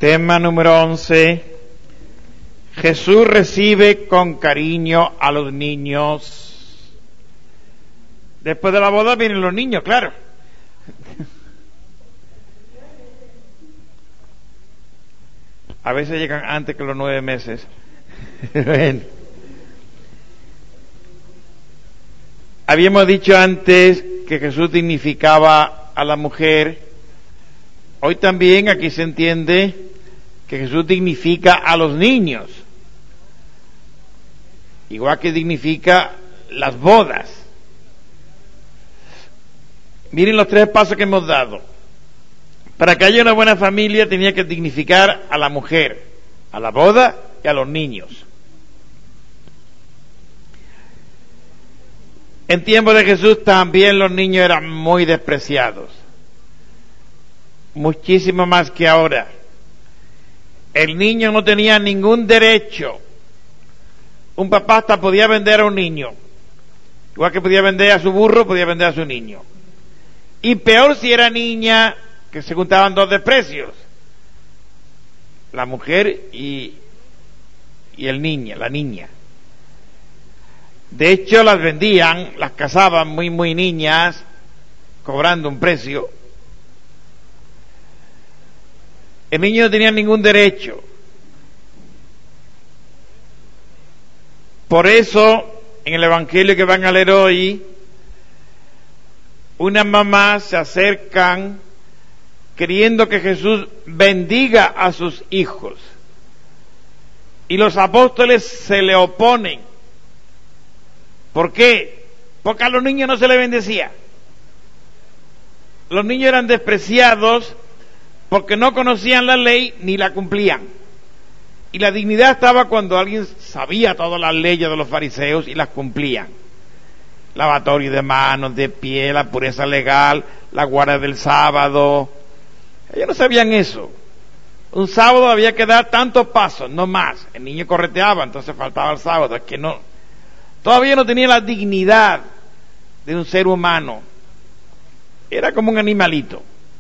Tema número 11. Jesús recibe con cariño a los niños. Después de la boda vienen los niños, claro. A veces llegan antes que los 9 meses. Bueno. Habíamos dicho antes que Jesús dignificaba a la mujer. Hoy también aquí se entiende que Jesús dignifica a los niños, igual que dignifica las bodas. Miren los 3 pasos que hemos dado. Para que haya una buena familia tenía que dignificar a la mujer, a la boda y a los niños. En tiempo de Jesús también los niños eran muy despreciados, muchísimo más que ahora. El niño no tenía ningún derecho. Un papá hasta podía vender a un niño, igual que podía vender a su burro, podía vender a su niño. Y peor si era niña, que se juntaban 2 desprecios, la mujer y la niña. De hecho, las vendían, las casaban muy niñas, cobrando un precio. El niño no tenía ningún derecho. Por eso, en el Evangelio que van a leer hoy, unas mamás se acercan queriendo que Jesús bendiga a sus hijos. Y los apóstoles se le oponen. ¿Por qué? Porque a los niños no se les bendecía. Los niños eran despreciados porque no conocían la ley ni la cumplían. Y la dignidad estaba cuando alguien sabía todas las leyes de los fariseos y las cumplían. Lavatorio de manos, de pie, la pureza legal, la guardia del sábado. Ellos no sabían eso. Un sábado había que dar tantos pasos, no más. El niño correteaba, entonces faltaba el sábado. Es que no, todavía no tenía la dignidad de un ser humano. Era como un animalito.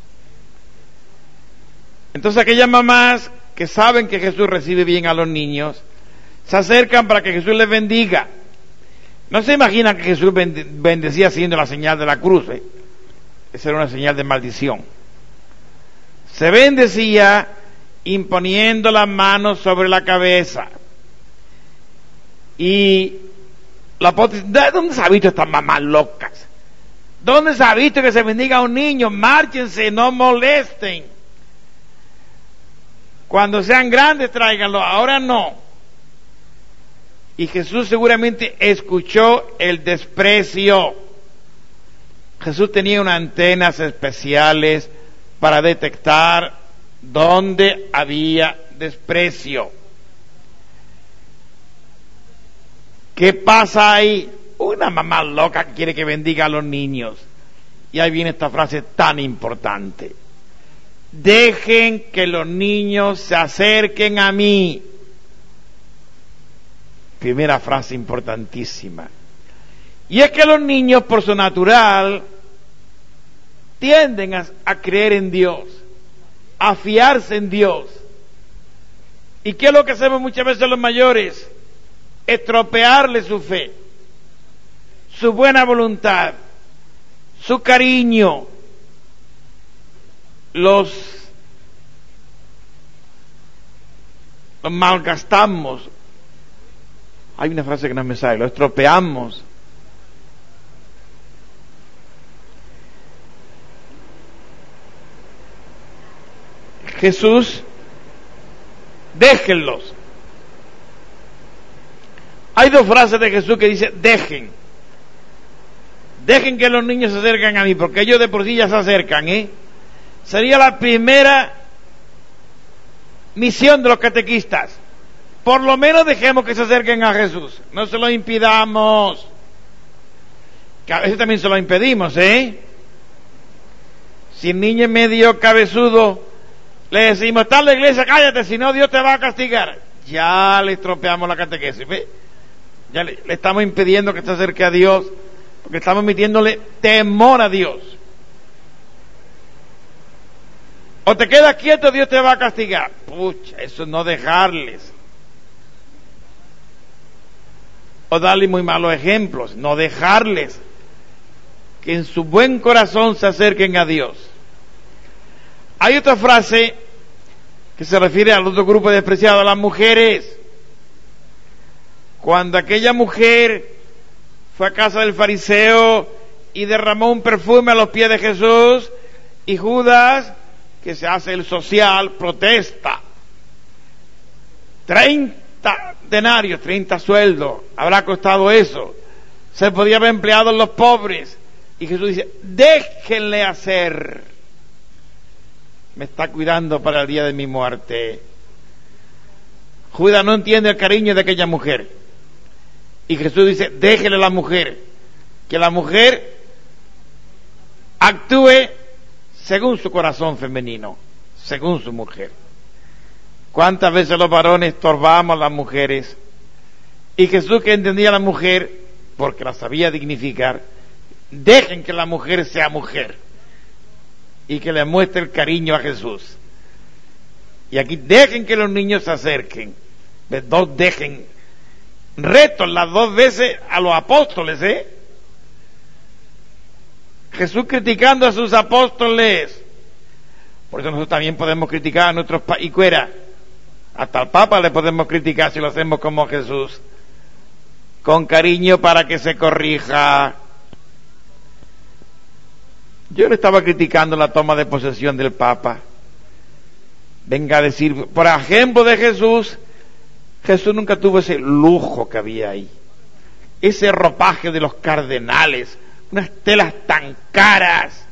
Entonces aquellas mamás que saben que Jesús recibe bien a los niños, se acercan para que Jesús les bendiga. No se imaginan que Jesús bendecía haciendo la señal de la cruz, ¿eh? Esa era una señal de maldición. Se bendecía imponiendo las manos sobre la cabeza. Y la ¿dónde se ha visto estas mamás locas? ¿Dónde se ha visto que se bendiga a un niño? Márchense, no molesten. Cuando sean grandes, tráiganlo, ahora no. Y Jesús seguramente escuchó el desprecio. Jesús tenía unas antenas especiales para detectar dónde había desprecio. ¿Qué pasa ahí? Una mamá loca que quiere que bendiga a los niños. Y ahí viene esta frase tan importante. Dejen que los niños se acerquen a mí. Primera frase importantísima. Y es que los niños, por su natural, tienden a creer en Dios, a fiarse en Dios. ¿Y qué es lo que hacemos muchas veces los mayores? Estropearle su fe, su buena voluntad, su cariño. Los malgastamos. Hay una frase que no me sale, lo estropeamos. Jesús, déjenlos. Hay 2 frases de Jesús que dice dejen. Dejen que los niños se acerquen a mí, porque ellos de por sí ya se acercan, Sería la primera misión de los catequistas. Por lo menos dejemos que se acerquen a Jesús. No se lo impidamos. Que a veces también se lo impedimos, Si el niño es medio cabezudo, le decimos, está en la iglesia, cállate, si no Dios te va a castigar. Ya le estropeamos la catequesis, ¿ve? Ya le estamos impidiendo que se acerque a Dios, porque estamos metiéndole temor a Dios. O te quedas quieto, Dios te va a castigar. Pucha, eso es no dejarles. O darle muy malos ejemplos, no dejarles que en su buen corazón se acerquen a Dios. Hay otra frase que se refiere al otro grupo despreciado, a las mujeres. Cuando aquella mujer fue a casa del fariseo y derramó un perfume a los pies de Jesús, y Judas, que se hace el social, protesta. 30 denarios, 30 sueldos, habrá costado eso. Se podía haber empleado en los pobres. Y Jesús dice, déjenle hacer. Me está cuidando para el día de mi muerte. Judas no entiende el cariño de aquella mujer. Y Jesús dice, déjenle a la mujer. Que la mujer actúe según su corazón femenino, según su mujer. ¿Cuántas veces los varones estorbamos a las mujeres? Y Jesús, que entendía a la mujer, porque la sabía dignificar, dejen que la mujer sea mujer y que le muestre el cariño a Jesús. Y aquí dejen que los niños se acerquen. Dos dejen. Reto las dos veces a los apóstoles, Jesús criticando a sus apóstoles. Por eso nosotros también podemos criticar a nuestros y fuera. Hasta al Papa le podemos criticar si lo hacemos como Jesús, con cariño para que se corrija. Yo le estaba criticando la toma de posesión del Papa. Venga a decir, por ejemplo de Jesús, Jesús nunca tuvo ese lujo que había ahí, ese ropaje de los cardenales, unas telas tan caras.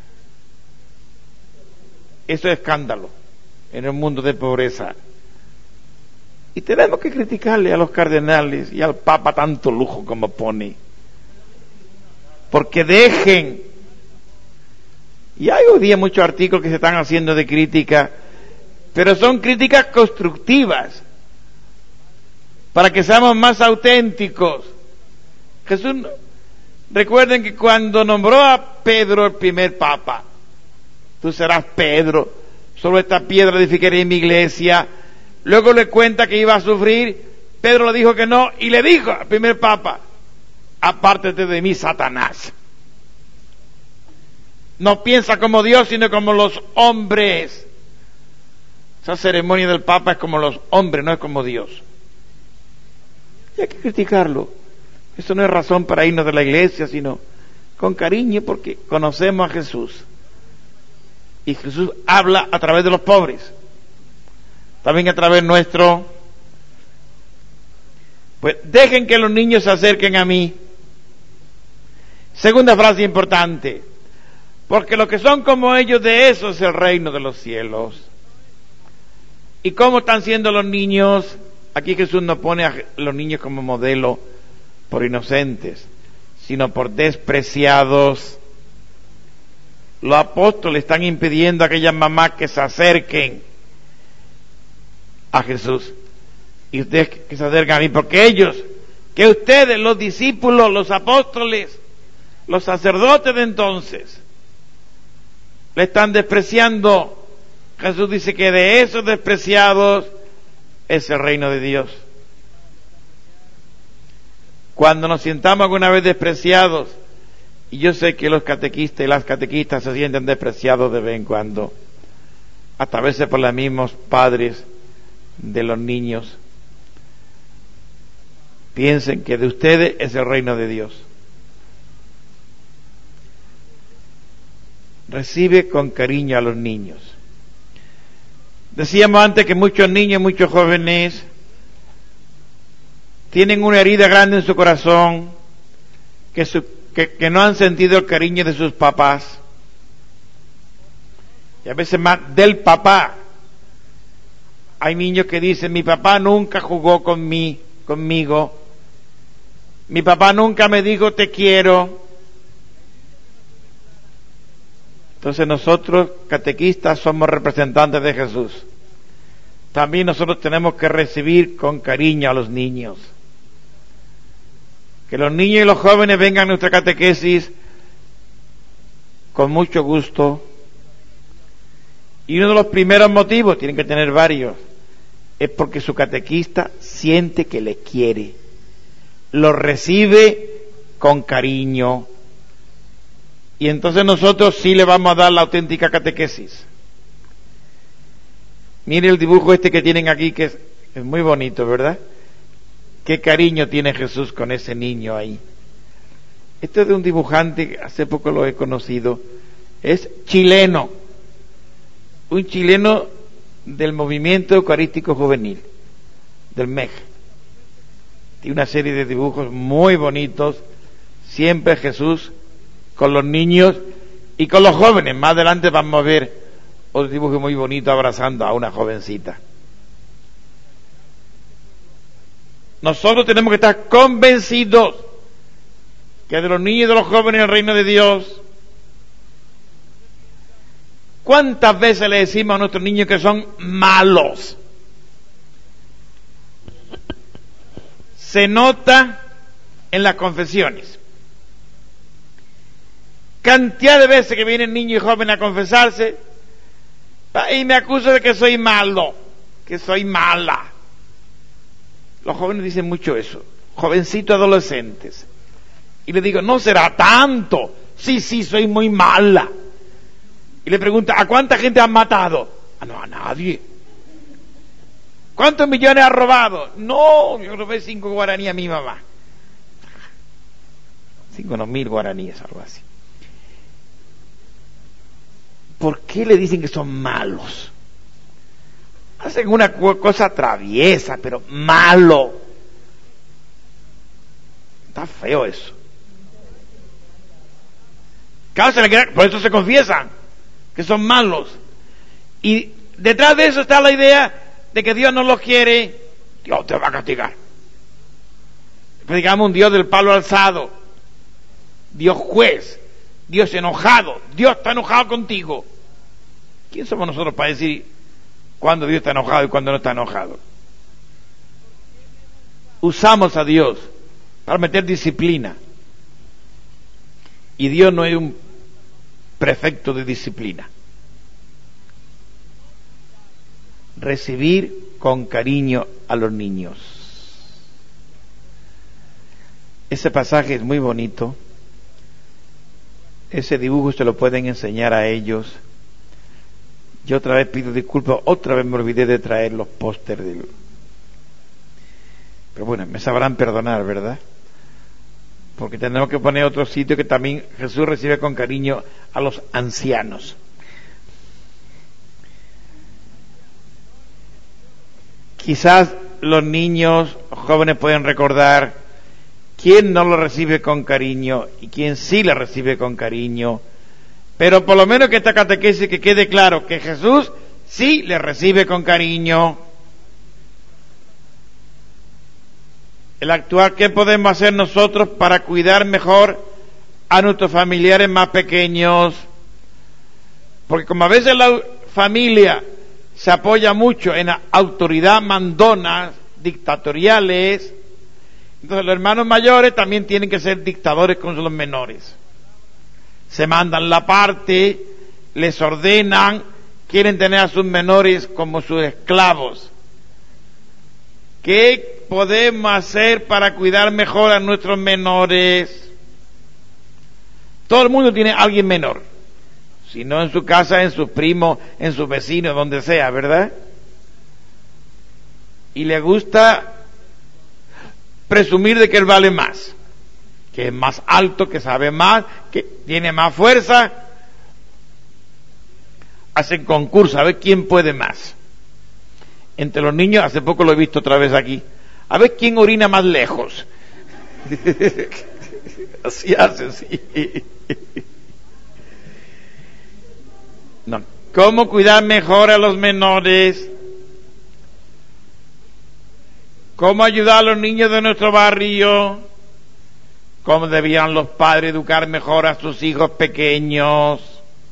Eso es escándalo en el mundo de pobreza. Y tenemos que criticarle a los cardenales y al Papa tanto lujo como pone. Porque dejen. Y hay hoy día muchos artículos que se están haciendo de crítica, pero son críticas constructivas, para que seamos más auténticos. Jesús, recuerden que cuando nombró a Pedro el primer Papa, tú serás Pedro, sobre esta piedra edificaré mi iglesia. Luego le cuenta que iba a sufrir. Pedro le dijo que no, y le dijo al primer Papa, apártate de mí, Satanás. No piensa como Dios, sino como los hombres. Esa ceremonia del Papa es como los hombres, no es como Dios. Y hay que criticarlo. Eso no es razón para irnos de la iglesia, sino con cariño, porque conocemos a Jesús. Y Jesús habla a través de los pobres, también a través nuestro. Pues dejen que los niños se acerquen a mí. Segunda frase importante, porque los que son como ellos, de eso es el reino de los cielos. ¿Y cómo están siendo los niños? Aquí Jesús no pone a los niños como modelo por inocentes, sino por despreciados. Los apóstoles están impidiendo a aquellas mamás que se acerquen a Jesús. Y ustedes que se acercan a mí, porque ellos, que ustedes, los discípulos, los apóstoles, los sacerdotes de entonces, le están despreciando. Jesús dice que de esos despreciados es el reino de Dios. Cuando nos sientamos alguna vez despreciados, y yo sé que los catequistas y las catequistas se sienten despreciados de vez en cuando, hasta a veces por los mismos padres de los niños, piensen que de ustedes es el reino de Dios. Recibe con cariño a los niños. Decíamos antes que muchos niños, muchos jóvenes tienen una herida grande en su corazón, que no han sentido el cariño de sus papás, y a veces más del papá. Hay niños que dicen, mi papá nunca jugó conmigo, mi papá nunca me dijo te quiero. Entonces nosotros, catequistas, somos representantes de Jesús. También nosotros tenemos que recibir con cariño a los niños. Que los niños y los jóvenes vengan a nuestra catequesis con mucho gusto Y uno de los primeros motivos, tienen que tener varios, es porque su catequista siente que le quiere, lo recibe con cariño, y entonces nosotros sí le vamos a dar la auténtica catequesis. Mire el dibujo este que tienen aquí, que es muy bonito, ¿verdad? Qué cariño tiene Jesús con ese niño ahí. Esto es de un dibujante, hace poco lo he conocido, es chileno, un chileno del Movimiento Eucarístico Juvenil, del MEJ. Tiene una serie de dibujos muy bonitos, siempre Jesús con los niños y con los jóvenes. Más adelante vamos a ver otro dibujo muy bonito abrazando a una jovencita. Nosotros tenemos que estar convencidos que de los niños y de los jóvenes en el reino de Dios, ¿cuántas veces le decimos a nuestros niños que son malos? Se nota en las confesiones. Cantidad de veces que vienen niños y jóvenes a confesarse y me acusan de que soy malo, que soy mala. Los jóvenes dicen mucho eso, jovencitos adolescentes. Y le digo, no será tanto. Sí, soy muy mala. Y le pregunta, ¿a cuánta gente han matado? No, a nadie. ¿Cuántos millones ha robado? No, yo robé 5 guaraníes a mi mamá. 5 no, 1000 guaraníes, algo así. ¿Por qué le dicen que son malos? Hacen una cosa traviesa, pero malo. Está feo eso. Por eso se confiesan que son malos. Y detrás de eso está la idea de que Dios no los quiere. Dios te va a castigar. Predicamos un Dios del palo alzado, Dios juez, Dios enojado. Dios está enojado contigo. ¿Quién somos nosotros para decir cuándo Dios está enojado y cuándo no está enojado? Usamos a Dios para meter disciplina, y Dios no es un prefecto de disciplina. Recibir con cariño a los niños. Ese pasaje es muy bonito. Ese dibujo se lo pueden enseñar a ellos. Yo otra vez pido disculpas, otra vez me olvidé de traer los pósters del... Pero bueno, me sabrán perdonar, ¿verdad? Porque tenemos que poner otro sitio que también Jesús recibe con cariño a los ancianos. Quizás los niños jóvenes pueden recordar quién no lo recibe con cariño y quién sí lo recibe con cariño, pero por lo menos que esta catequesis que quede claro que Jesús sí le recibe con cariño. El actuar, ¿qué podemos hacer nosotros para cuidar mejor a nuestros familiares más pequeños? Porque como a veces la familia se apoya mucho en la autoridad mandona, dictatoriales, entonces los hermanos mayores también tienen que ser dictadores con los menores. Se mandan la parte, les ordenan, quieren tener a sus menores como sus esclavos. ¿Qué podemos hacer para cuidar mejor a nuestros menores? Todo el mundo tiene a alguien menor. Si no en su casa, en sus primos, en sus vecinos, donde sea, ¿verdad? Y le gusta presumir de que él vale más, que es más alto, que sabe más, que tiene más fuerza. Hacen concurso a ver quién puede más. Entre los niños, hace poco lo he visto otra vez aquí, a ver quién orina más lejos. Así hacen, sí. No. ¿Cómo cuidar mejor a los menores? ¿Cómo ayudar a los niños de nuestro barrio? ¿Cómo debían los padres educar mejor a sus hijos pequeños?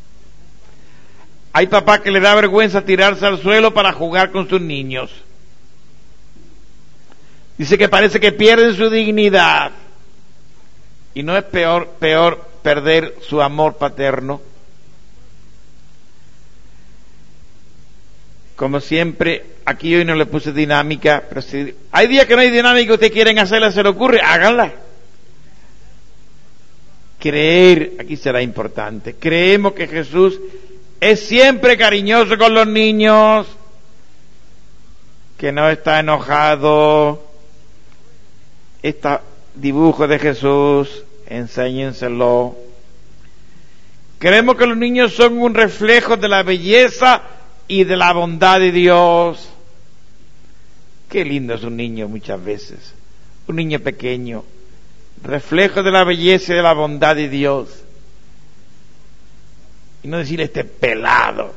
Hay papás que le da vergüenza tirarse al suelo para jugar con sus niños. Dice que parece que pierden su dignidad. Y no es peor perder su amor paterno. Como siempre, aquí hoy no le puse dinámica, pero si hay días que no hay dinámica, ustedes quieren hacerla, se le ocurre, háganla. Creer, aquí será importante, creemos que Jesús es siempre cariñoso con los niños, que no está enojado. Este dibujo de Jesús, enséñenselo. Creemos que los niños son un reflejo de la belleza y de la bondad de Dios. Qué lindo es un niño muchas veces, un niño pequeño, reflejo de la belleza y de la bondad de Dios. Y no decirle este pelado.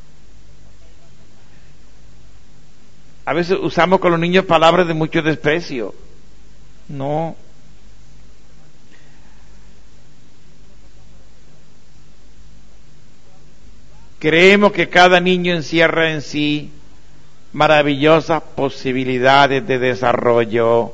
A veces usamos con los niños palabras de mucho desprecio. No. Creemos que cada niño encierra en sí maravillosas posibilidades de desarrollo.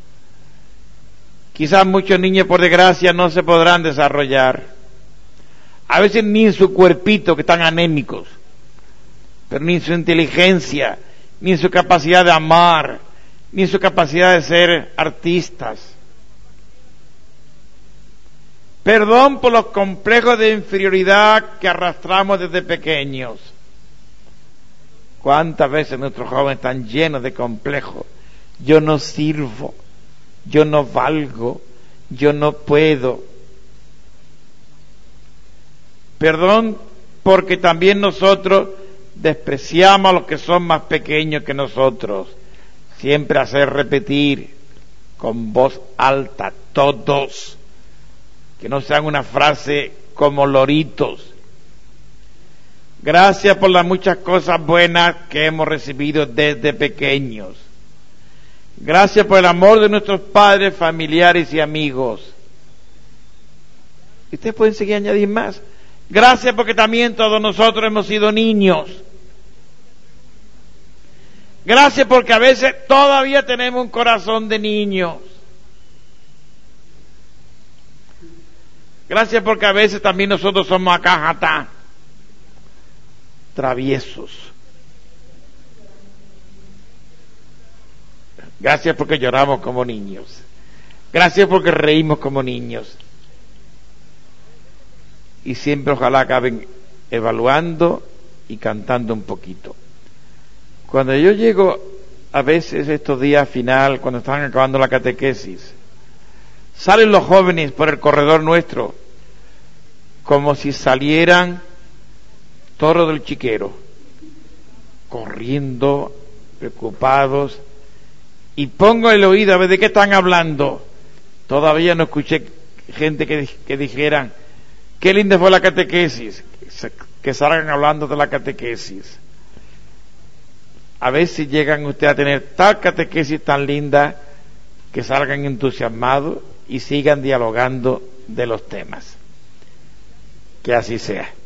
Quizás muchos niños, por desgracia, no se podrán desarrollar. A veces ni en su cuerpito, que están anémicos, pero ni en su inteligencia, ni en su capacidad de amar, ni en su capacidad de ser artistas. Perdón por los complejos de inferioridad que arrastramos desde pequeños. ¿Cuántas veces nuestros jóvenes están llenos de complejos? Yo no sirvo, yo no valgo, yo no puedo. Perdón porque también nosotros despreciamos a los que son más pequeños que nosotros. Siempre hacer repetir con voz alta, todos, que no sean una frase como loritos. Gracias por las muchas cosas buenas que hemos recibido desde pequeños. Gracias por el amor de nuestros padres, familiares y amigos. Y ustedes pueden seguir añadir más. Gracias porque también todos nosotros hemos sido niños. Gracias porque a veces todavía tenemos un corazón de niños. Gracias porque a veces también nosotros somos acá, traviesos. Gracias porque lloramos como niños. Gracias porque reímos como niños. Y siempre ojalá acaben evaluando y cantando un poquito. Cuando yo llego a veces estos días final, cuando están acabando la catequesis, salen los jóvenes por el corredor nuestro como si salieran toros del chiquero, corriendo, preocupados, y pongo el oído a ver de qué están hablando. Todavía no escuché gente que dijeran qué linda fue la catequesis, que salgan hablando de la catequesis. A ver si llegan ustedes a tener tal catequesis tan linda que salgan entusiasmados y sigan dialogando de los temas. Que así sea.